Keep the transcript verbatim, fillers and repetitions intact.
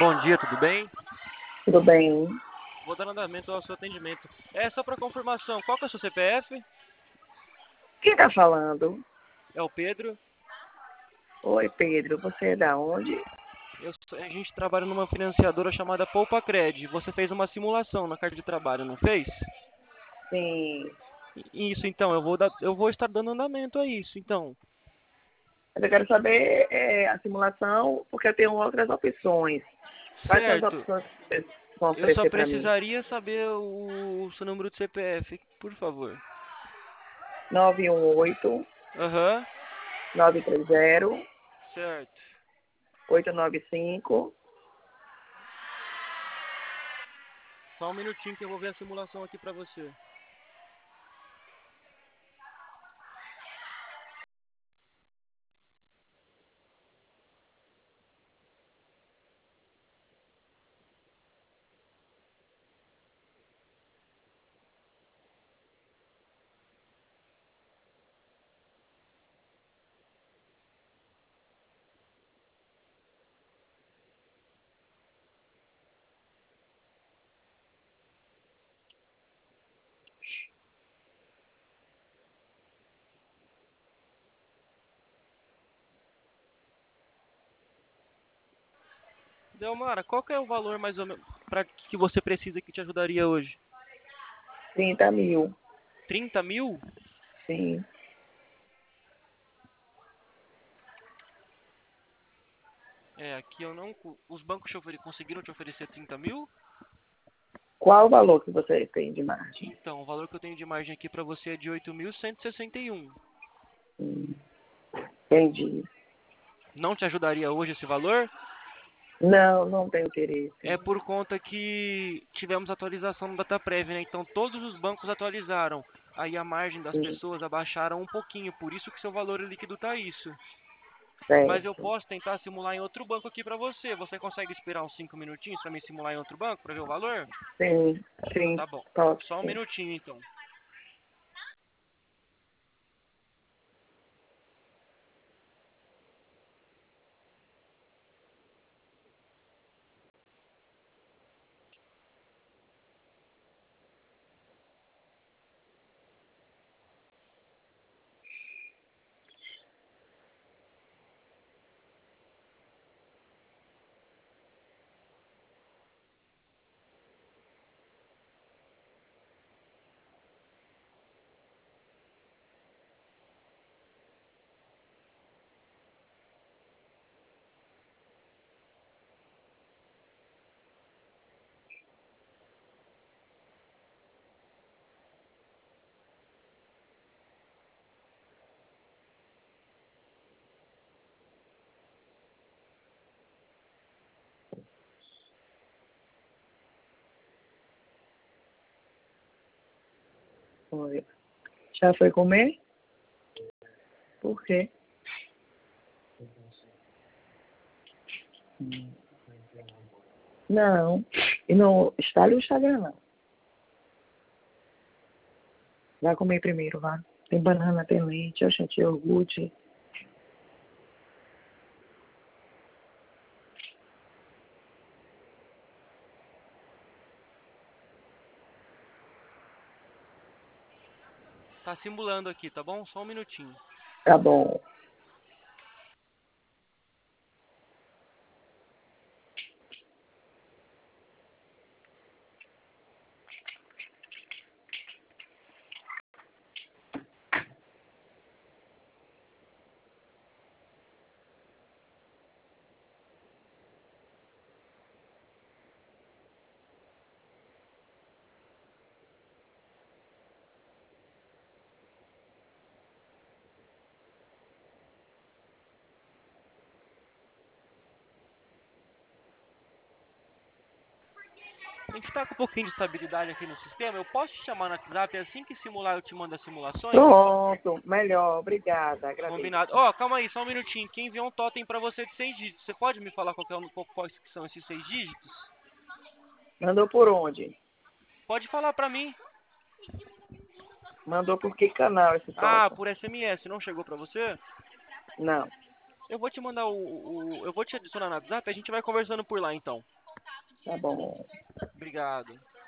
Bom dia, tudo bem? Tudo bem? Vou dar andamento ao seu atendimento. É só para confirmação, qual que é o seu C P F? Quem tá falando? É o Pedro. Oi, Pedro, você é da onde? Eu, sou- a gente trabalha numa financiadora chamada Poupa Cred. Você fez uma simulação na carta de trabalho, não fez? Sim, I- Isso, então, eu vou, dar, eu vou estar dando andamento a isso, então. mas eu quero saber é, a simulação, porque eu tenho outras opções. Quais são as Certo. opções que vocês vão Eu só oferecer para mim? precisaria saber o, o seu número de C P F, por favor. nove um oito, Aham, nove três zero, certo. oito nove cinco. Só um minutinho que eu vou ver a simulação aqui pra você. Delmara, qual que é o valor mais ou menos para que você precisa que te ajudaria hoje? Trinta mil. Trinta mil? Sim. É, aqui eu não. Os bancos te ofere- conseguiram te oferecer trinta mil? Qual o valor que você tem de margem? Então, o valor que eu tenho de margem aqui para você é de oito mil cento e sessenta e um. Hum, entendi. Não te ajudaria hoje esse valor? Não, não tenho interesse. É por conta que tivemos atualização no Dataprev, né? Então todos os bancos atualizaram. Aí a margem das Sim, pessoas abaixaram um pouquinho, por isso que seu valor líquido tá isso. Mas eu certo. posso tentar simular em outro banco aqui para você. Você consegue esperar uns cinco minutinhos para me simular em outro banco para ver o valor? Sim, sim, Tá bom. pode Só um ser. minutinho então. Oi. Já foi comer? Por quê? Hum. Não. E não instale o Instagram, não. Vai comer primeiro, vá. Tem banana, tem leite, eu tem iogurte. Tá simulando aqui, tá bom? Só um minutinho. Tá bom. A gente tá com um pouquinho de estabilidade aqui no sistema. Eu posso te chamar no WhatsApp assim que simular eu te mando as simulações? Pronto. Melhor. Obrigada. Agradeço. Combinado. Ó, calma aí, só um minutinho. Quem enviou um totem pra você de seis dígitos? Você pode me falar qual que é, o- qual- quais que são esses seis dígitos? Mandou por onde? Pode falar pra mim. Mandou por que canal esse Ah, totem? por S M S, não chegou pra você? Não. Eu vou te mandar o, o. Eu vou te adicionar no WhatsApp e a gente vai conversando por lá então. Tá bom. Obrigado.